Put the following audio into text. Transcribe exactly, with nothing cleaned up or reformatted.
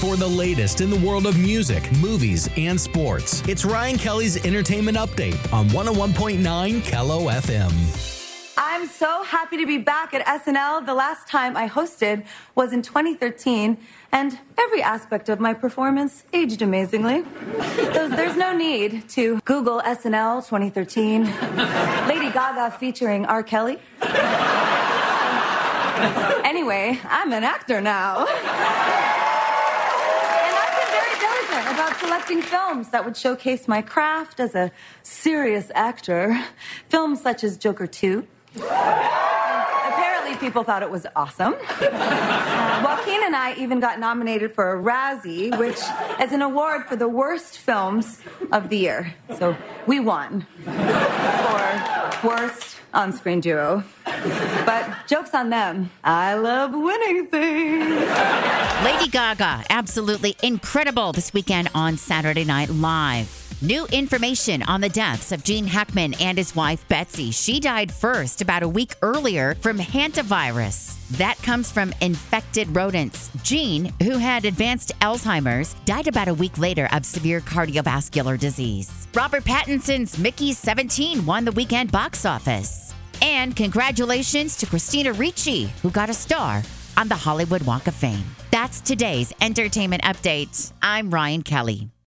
for the latest in the world of music, movies, and sports. It's Ryan Kelly's Entertainment Update on one oh one point nine Kello F M. I'm so happy to be back at S N L. The last time I hosted was in twenty thirteen, and every aspect of my performance aged amazingly. So there's no need to Google S N L twenty thirteen, Lady Gaga featuring R. Kelly. Anyway, I'm an actor now. And I've been very diligent about selecting films that would showcase my craft as a serious actor. Films such as Joker two. Apparently, people thought it was awesome. Uh, Joaquin and I even got nominated for a Razzie, which is an award for the worst films of the year. So we won for worst on-screen duo. But joke's on them. I love winning things. Lady Gaga, absolutely incredible this weekend on Saturday Night Live. New information on the deaths of Gene Hackman and his wife, Betsy. She died first about a week earlier from hantavirus. That comes from infected rodents. Gene, who had advanced Alzheimer's, died about a week later of severe cardiovascular disease. Robert Pattinson's Mickey seventeen won the weekend box office. And congratulations to Christina Ricci, who got a star on the Hollywood Walk of Fame. That's today's Entertainment Update. I'm Ryan Kelly.